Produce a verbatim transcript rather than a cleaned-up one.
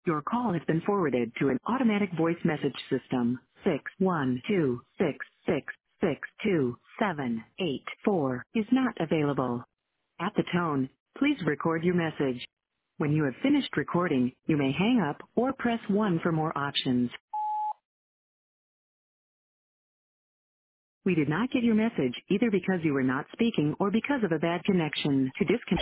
Your call has been forwarded to an automatic voice message system. Six one two six six six two seven eight four is not available. At the tone, please record your message. When you have finished recording, you may hang up or press one for more options. We did not get your message either because you were not speaking or because of a bad connection. To disconnect